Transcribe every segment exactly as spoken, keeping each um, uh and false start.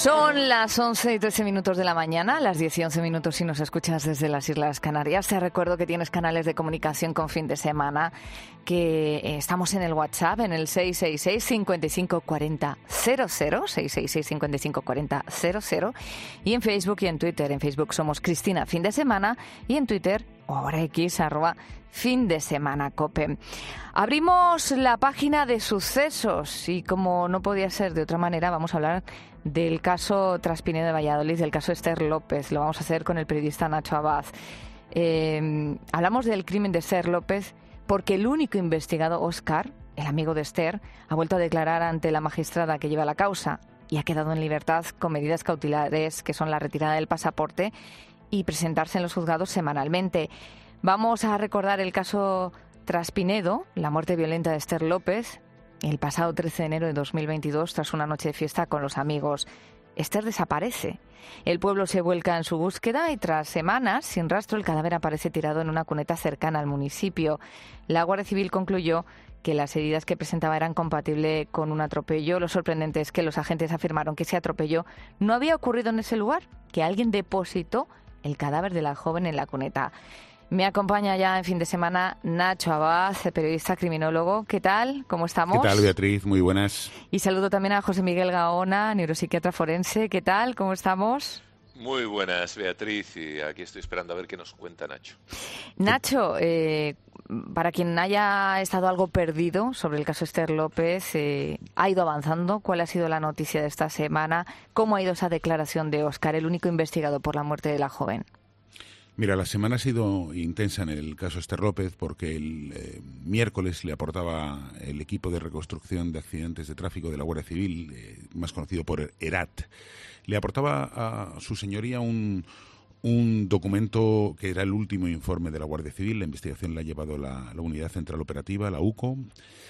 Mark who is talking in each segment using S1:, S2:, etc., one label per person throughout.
S1: Son las once y trece minutos de la mañana, las diez y once minutos si nos escuchas desde las Islas Canarias. Te recuerdo que tienes canales de comunicación con Fin de Semana, que eh, estamos en el WhatsApp, en el seis seis seis, cinco cinco cuatro cero cero cero, seis seis seis, cinco cinco cuatro cero cero cero, y en Facebook y en Twitter. En Facebook somos Cristina Fin de Semana y en Twitter, o ahora X, arroba Fin de Semana Cope. Abrimos la página de sucesos y, como no podía ser de otra manera, vamos a hablar del caso Traspinedo de Valladolid, del caso Esther López. Lo vamos a hacer con el periodista Nacho Abad. Eh, hablamos del crimen de Esther López porque el único investigado, Óscar, el amigo de Esther, ha vuelto a declarar ante la magistrada que lleva la causa y ha quedado en libertad con medidas cautelares, que son la retirada del pasaporte y presentarse en los juzgados semanalmente. Vamos a recordar el caso Traspinedo, la muerte violenta de Esther López, el pasado trece de enero de dos mil veintidós, tras una noche de fiesta con los amigos. Esther desaparece. El pueblo se vuelca en su búsqueda y tras semanas sin rastro el cadáver aparece tirado en una cuneta cercana al municipio. La Guardia Civil concluyó que las heridas que presentaba eran compatibles con un atropello. Lo sorprendente es que los agentes afirmaron que ese atropello no había ocurrido en ese lugar, que alguien depositó el cadáver de la joven en la cuneta. Me acompaña ya en Fin de Semana Nacho Abad, periodista criminólogo. ¿Qué tal? ¿Cómo estamos?
S2: ¿Qué tal, Beatriz? Muy buenas.
S1: Y saludo también a José Miguel Gaona, neuropsiquiatra forense. ¿Qué tal? ¿Cómo estamos?
S3: Muy buenas, Beatriz, y aquí estoy esperando a ver qué nos cuenta Nacho.
S1: Nacho, eh, para quien haya estado algo perdido sobre el caso Esther López, eh, ¿ha ido avanzando? ¿Cuál ha sido la noticia de esta semana? ¿Cómo ha ido esa declaración de Óscar, el único investigado por la muerte de la joven?
S2: Mira, la semana ha sido intensa en el caso Esther López porque el eh, miércoles le aportaba el equipo de reconstrucción de accidentes de tráfico de la Guardia Civil, eh, más conocido por ERAT, le aportaba a su señoría un, un documento que era el último informe de la Guardia Civil. La investigación la ha llevado la, la Unidad Central Operativa, la U C O,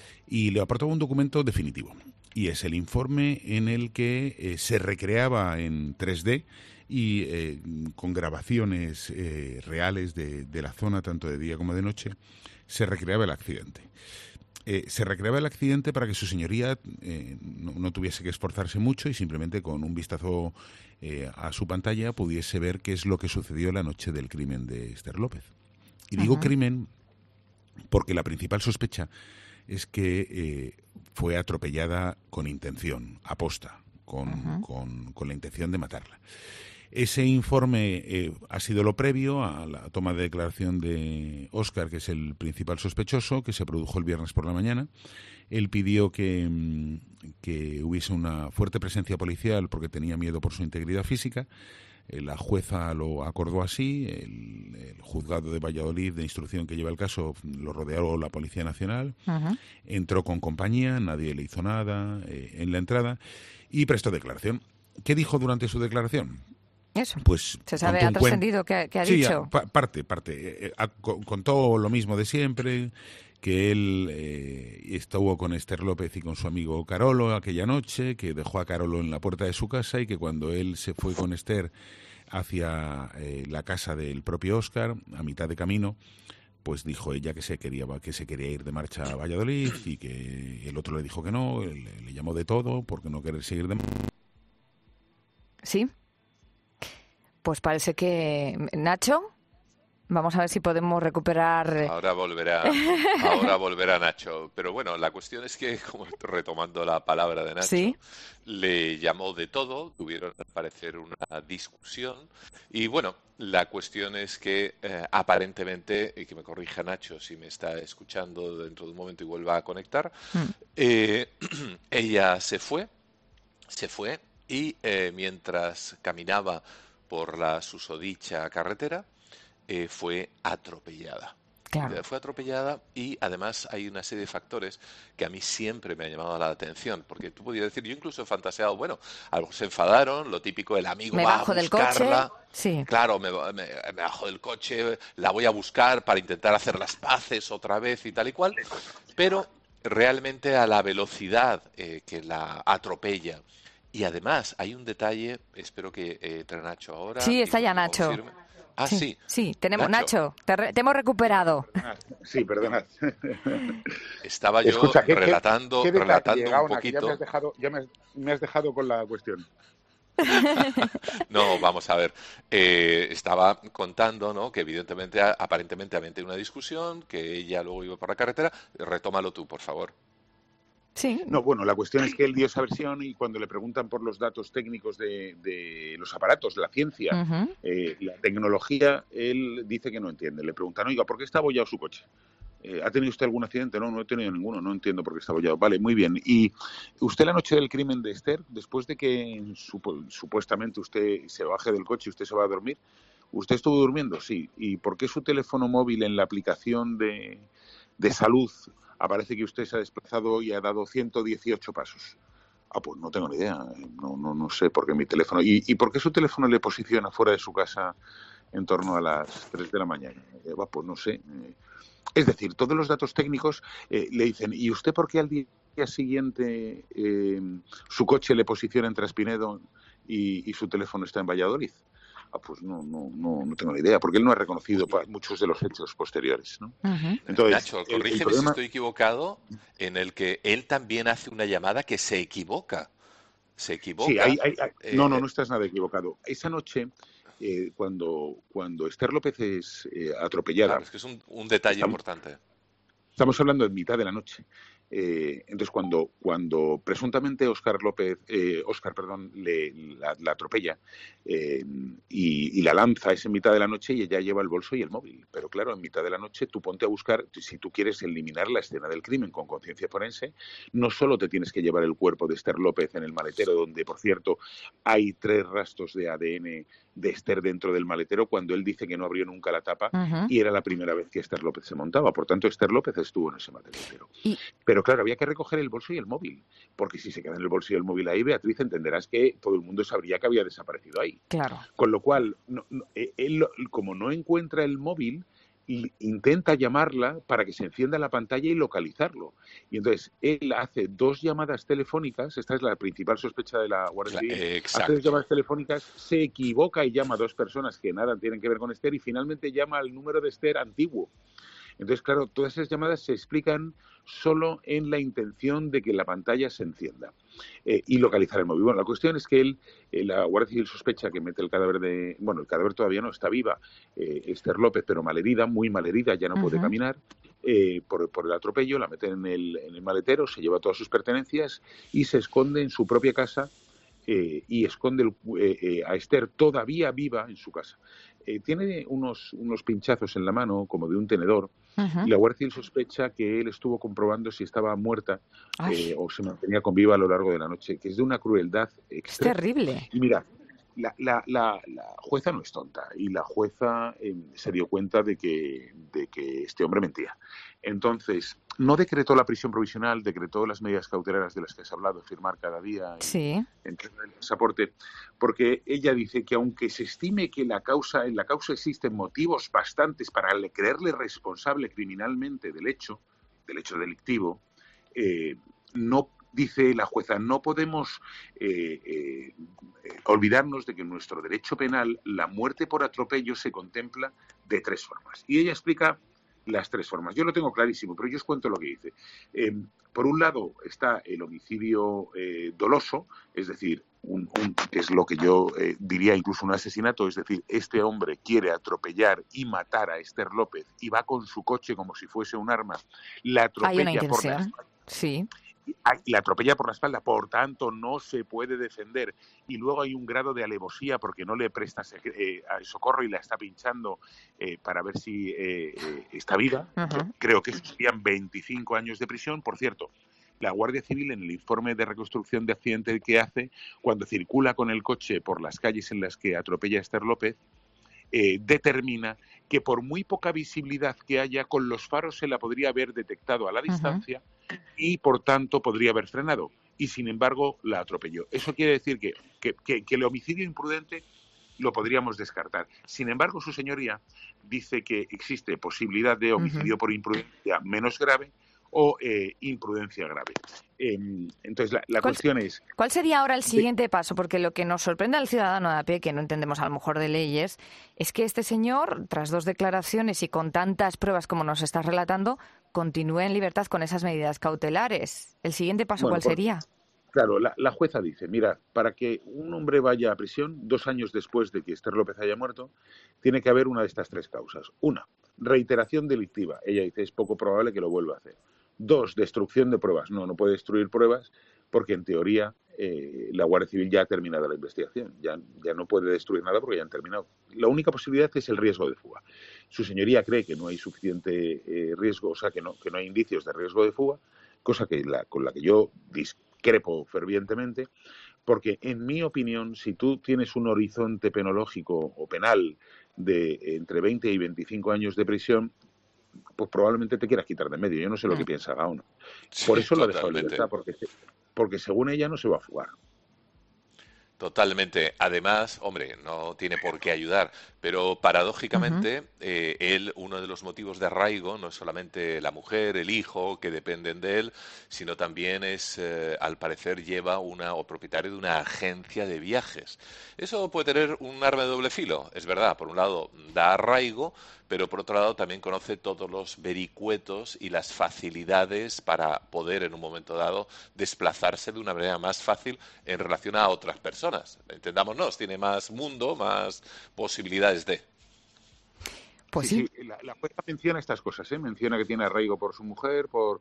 S2: y le aportaba un documento definitivo. Y es el informe en el que eh, se recreaba en tres D y eh, con grabaciones eh, reales de, de la zona, tanto de día como de noche, se recreaba el accidente. Eh, se recreaba el accidente para que su señoría eh, no, no tuviese que esforzarse mucho y simplemente con un vistazo eh, a su pantalla pudiese ver qué es lo que sucedió la noche del crimen de Esther López. Y digo uh-huh. crimen porque la principal sospecha es que eh, fue atropellada con intención, aposta, con, uh-huh. con, con la intención de matarla. Ese informe eh, ha sido lo previo a la toma de declaración de Óscar, que es el principal sospechoso, que se produjo el viernes por la mañana. Él pidió que, que hubiese una fuerte presencia policial porque tenía miedo por su integridad física. Eh, la jueza lo acordó así. El, el juzgado de Valladolid de instrucción que lleva el caso lo rodeó la Policía Nacional. Uh-huh. Entró con compañía, nadie le hizo nada eh, en la entrada y prestó declaración. ¿Qué dijo durante su declaración?
S1: Eso,
S2: pues
S1: se sabe, ha trascendido que, que ha
S2: sí,
S1: dicho.
S2: Sí, parte, parte. Eh, contó lo mismo de siempre, que él eh, estuvo con Esther López y con su amigo Carolo aquella noche, que dejó a Carolo en la puerta de su casa y que cuando él se fue con Esther hacia eh, la casa del propio Óscar, a mitad de camino, pues dijo ella que se quería que se quería ir de marcha a Valladolid y que el otro le dijo que no, le, le llamó de todo porque no querer seguir de marcha.
S1: Sí. Pues parece que... Nacho, vamos a ver si podemos recuperar...
S3: Ahora volverá, ahora volverá Nacho. Pero bueno, la cuestión es que, como retomando la palabra de Nacho, ¿sí? Le llamó de todo, tuvieron al parecer una discusión. Y bueno, la cuestión es que eh, aparentemente, y que me corrija Nacho si me está escuchando dentro de un momento y vuelva a conectar, mm. eh, ella se fue, se fue y eh, mientras caminaba por la susodicha carretera, eh, fue atropellada. Claro. Fue atropellada y además hay una serie de factores que a mí siempre me han llamado la atención, porque tú podías decir, yo incluso he fantaseado, bueno, algo se enfadaron, lo típico, el amigo
S1: me
S3: va
S1: bajo
S3: a buscarla.
S1: Del coche. Sí.
S3: Claro, me, me, me bajo del coche, la voy a buscar para intentar hacer las paces otra vez y tal y cual, pero realmente a la velocidad eh, que la atropella. Y además hay un detalle, espero que eh, entre Nacho ahora.
S1: Sí, está ya Nacho.
S3: Confirme. Ah, sí.
S1: Sí, sí tenemos Nacho, Nacho te, re, te hemos recuperado.
S4: Sí, perdonad.
S3: Estaba yo Escucha, ¿qué, relatando,
S4: qué, qué
S3: relatando
S4: Gaona,
S3: un poquito.
S4: Ya, me has, dejado, ya me, me has dejado con la cuestión.
S3: No, vamos a ver. Eh, estaba contando, ¿no? Que evidentemente, a- aparentemente había tenido una discusión, que ella luego iba por la carretera. Retómalo tú, por favor.
S1: Sí.
S2: No, bueno, la cuestión es que él dio esa versión y cuando le preguntan por los datos técnicos de, de los aparatos, la ciencia,
S1: Uh-huh.
S2: eh, la tecnología, él dice que no entiende. Le preguntan, oiga, ¿por qué está abollado su coche? Eh, ¿Ha tenido usted algún accidente? No, no he tenido ninguno, no entiendo por qué está abollado. Vale, muy bien. ¿Y usted la noche del crimen de Esther, después de que supo, supuestamente usted se baje del coche y usted se va a dormir, ¿usted estuvo durmiendo? Sí. ¿Y por qué su teléfono móvil en la aplicación de, de salud aparece que usted se ha desplazado y ha dado ciento dieciocho pasos? Ah, pues no tengo ni idea, no, no, no sé por qué mi teléfono. ¿Y, ¿Y por qué su teléfono le posiciona fuera de su casa en torno a las tres de la mañana? Eh, bah, pues no sé. Eh, es decir, todos los datos técnicos eh, le dicen, ¿y usted por qué al día siguiente eh, su coche le posiciona en Traspinedo y, y su teléfono está en Valladolid? Ah, pues no, no, no, no tengo ni idea, porque él no ha reconocido muchos de los hechos posteriores, ¿no?
S1: Uh-huh.
S3: Entonces, Nacho, corrígeme el, el problema... si estoy equivocado, en el que él también hace una llamada que se equivoca. Se equivoca.
S2: Sí, hay, hay, hay... Eh... no, no, no estás nada equivocado. Esa noche, eh, cuando, cuando Esther López es eh, atropellada...
S3: Claro, es que es un, un detalle
S2: estamos,
S3: importante.
S2: Estamos hablando en mitad de la noche. Eh, entonces, cuando, cuando presuntamente Óscar López, eh, Óscar, perdón, le, la, la atropella eh, y, y la lanza, es en mitad de la noche y ella lleva el bolso y el móvil. Pero claro, en mitad de la noche tú ponte a buscar, si tú quieres eliminar la escena del crimen con conciencia forense, no solo te tienes que llevar el cuerpo de Esther López en el maletero, donde, por cierto, hay tres rastros de A D N de Esther dentro del maletero, cuando él dice que no abrió nunca la tapa uh-huh. y era la primera vez que Esther López se montaba. Por tanto, Esther López estuvo en ese maletero. Y... Pero claro, había que recoger el bolso y el móvil, porque si se queda en el bolso y el móvil ahí, Beatriz, entenderás que todo el mundo sabría que había desaparecido ahí.
S1: Claro.
S2: Con lo cual, no, no, él, como no encuentra el móvil, intenta llamarla para que se encienda la pantalla y localizarlo. Y entonces él hace dos llamadas telefónicas, esta es la principal sospecha de la Guardia Civil,
S3: Exacto.
S2: hace dos llamadas telefónicas, se equivoca y llama a dos personas que nada tienen que ver con Esther y finalmente llama al número de Esther antiguo. Entonces, claro, todas esas llamadas se explican solo en la intención de que la pantalla se encienda eh, y localizar el móvil. Bueno, la cuestión es que él, eh, la Guardia Civil sospecha que mete el cadáver de... Bueno, el cadáver todavía no está viva, eh, Esther López, pero malherida, muy malherida, ya no uh-huh. puede caminar, eh, por, por el atropello, la mete en el, en el maletero, se lleva todas sus pertenencias y se esconde en su propia casa eh, y esconde el, eh, eh, a Esther todavía viva en su casa. Eh, tiene unos, unos pinchazos en la mano, como de un tenedor, uh-huh. y la Guardia Civil sospecha que él estuvo comprobando si estaba muerta eh, o se mantenía con viva a lo largo de la noche, que es de una crueldad extrema.
S1: Es terrible.
S2: Y mira, la, la, la, la jueza no es tonta, y la jueza eh, se dio cuenta de que, de que este hombre mentía. Entonces, no decretó la prisión provisional, decretó las medidas cautelares de las que has hablado, firmar cada día
S1: sí.
S2: en, en el pasaporte, porque ella dice que aunque se estime que la causa, en la causa existen motivos bastantes para creerle responsable criminalmente del hecho, del hecho delictivo, eh, no, dice la jueza, no podemos eh, eh, olvidarnos de que en nuestro derecho penal la muerte por atropello se contempla de tres formas. Y ella explica las tres formas. Yo lo tengo clarísimo, pero yo os cuento lo que dice. Eh, por un lado está el homicidio eh, doloso, es decir, un, un, es lo que yo eh, diría incluso un asesinato, es decir, este hombre quiere atropellar y matar a Esther López y va con su coche como si fuese un arma, la atropella
S1: Hay una
S2: por la
S1: intención, sí.
S2: la atropella por la espalda, por tanto no se puede defender, y luego hay un grado de alevosía porque no le presta eh, socorro y la está pinchando eh, para ver si eh, eh, está viva. Uh-huh. Creo que serían veinticinco años de prisión. Por cierto, la Guardia Civil, en el informe de reconstrucción de accidente que hace, cuando circula con el coche por las calles en las que atropella a Esther López, Eh, determina que por muy poca visibilidad que haya, con los faros se la podría haber detectado a la distancia uh-huh. y, por tanto, podría haber frenado. Y, sin embargo, la atropelló. Eso quiere decir que, que, que, que el homicidio imprudente lo podríamos descartar. Sin embargo, su señoría dice que existe posibilidad de homicidio uh-huh. por imprudencia menos grave o eh, imprudencia grave. Eh, entonces, la, la cuestión es...
S1: ¿Cuál sería ahora el siguiente de... paso? Porque lo que nos sorprende al ciudadano de a pie, que no entendemos a lo mejor de leyes, es que este señor, tras dos declaraciones y con tantas pruebas como nos estás relatando, continúe en libertad con esas medidas cautelares. ¿El siguiente paso bueno, cuál
S2: por...
S1: sería?
S2: Claro, la, la jueza dice, mira, para que un hombre vaya a prisión dos años después de que Esther López haya muerto, tiene que haber una de estas tres causas. Una, reiteración delictiva. Ella dice, es poco probable que lo vuelva a hacer. Dos, destrucción de pruebas. No, no puede destruir pruebas porque, en teoría, eh, la Guardia Civil ya ha terminado la investigación. Ya, ya no puede destruir nada porque ya han terminado. La única posibilidad es el riesgo de fuga. Su señoría cree que no hay suficiente eh, riesgo, o sea, que no, que no hay indicios de riesgo de fuga, cosa que la, con la que yo discrepo fervientemente, porque, en mi opinión, si tú tienes un horizonte penológico o penal de entre veinte y veinticinco años de prisión, pues probablemente te quieras quitar de medio. Yo no sé lo que piensa Gaona. Por eso lo ha dejado en libertad, porque, porque según ella no se va a fugar.
S3: Totalmente. Además, hombre, no tiene por qué ayudar, pero paradójicamente, uh-huh. eh, él, uno de los motivos de arraigo, no es solamente la mujer, el hijo, que dependen de él, sino también es, eh, al parecer, lleva una, o propietario de una agencia de viajes. Eso puede tener un arma de doble filo, es verdad. Por un lado, da arraigo, pero por otro lado también conoce todos los vericuetos y las facilidades para poder, en un momento dado, desplazarse de una manera más fácil en relación a otras personas. Entendámonos, tiene más mundo, más posibilidades de...
S1: Pues sí.
S2: sí, sí la, la jueza menciona estas cosas, ¿eh? Menciona que tiene arraigo por su mujer, por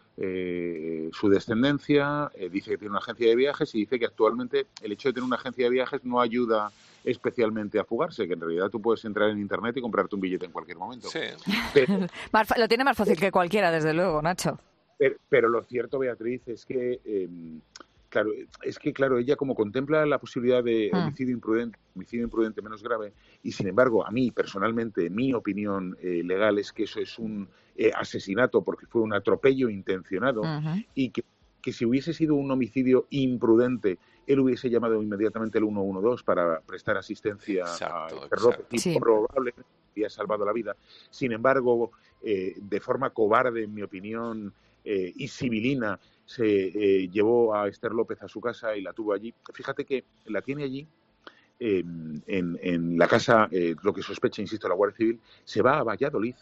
S2: eh, su descendencia, eh, dice que tiene una agencia de viajes y dice que actualmente el hecho de tener una agencia de viajes no ayuda especialmente a fugarse, que en realidad tú puedes entrar en internet y comprarte un billete en cualquier momento.
S3: Sí.
S2: Pero,
S1: lo tiene más fácil que cualquiera, desde luego, Nacho.
S2: Pero, pero lo cierto, Beatriz, es que eh, claro, es que claro, ella como contempla la posibilidad de homicidio imprudente, homicidio imprudente menos grave, y sin embargo, a mí personalmente, mi opinión eh, legal es que eso es un eh, asesinato porque fue un atropello intencionado, uh-huh. y que, que si hubiese sido un homicidio imprudente, él hubiese llamado inmediatamente el uno uno dos para prestar asistencia exacto, a Esther López y sí. probablemente había salvado la vida. Sin embargo, eh, de forma cobarde, en mi opinión, eh, y civilina, se eh, llevó a Esther López a su casa y la tuvo allí. Fíjate que la tiene allí, eh, en, en la casa, eh, lo que sospecha, insisto, la Guardia Civil, se va a Valladolid.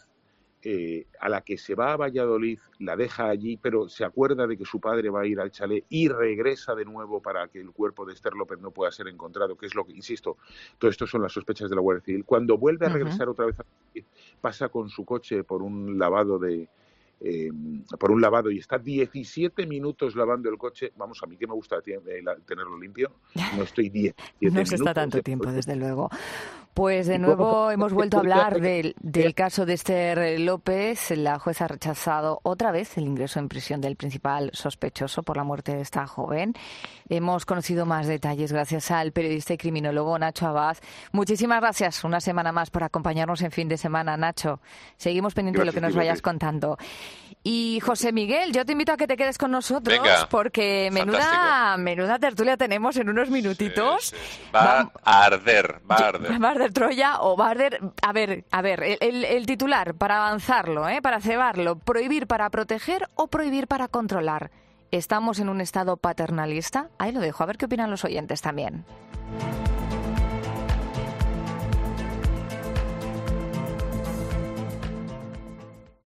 S2: Eh, a la que se va a Valladolid, la deja allí, pero se acuerda de que su padre va a ir al chalet y regresa de nuevo para que el cuerpo de Esther López no pueda ser encontrado, que es lo que, insisto, todo esto son las sospechas de la Guardia Civil. Cuando vuelve a regresar uh-huh. otra vez a Valladolid, pasa con su coche por un lavado de eh, por un lavado y está diecisiete minutos lavando el coche. Vamos, a mí que me gusta tenerlo limpio, no estoy diecisiete
S1: no
S2: minutos.
S1: No se está tanto tiempo, desde luego. Pues de nuevo hemos vuelto a hablar del, del caso de Esther López. La jueza ha rechazado otra vez el ingreso en prisión del principal sospechoso por la muerte de esta joven. Hemos conocido más detalles gracias al periodista y criminólogo Nacho Abad. Muchísimas gracias una semana más por acompañarnos en fin de semana, Nacho. Seguimos pendientes de lo que nos vayas contando. Y José Miguel, yo te invito a que te quedes con nosotros. Venga, porque menuda, menuda tertulia tenemos en unos minutitos.
S3: Sí, sí, sí. Va, va a arder, va a arder.
S1: Va a arder Troya o va a arder... A ver, a ver, el, el, el titular, para avanzarlo, ¿eh? Para cebarlo, prohibir para proteger o prohibir para controlar. ¿Estamos en un estado paternalista? Ahí lo dejo, a ver qué opinan los oyentes también.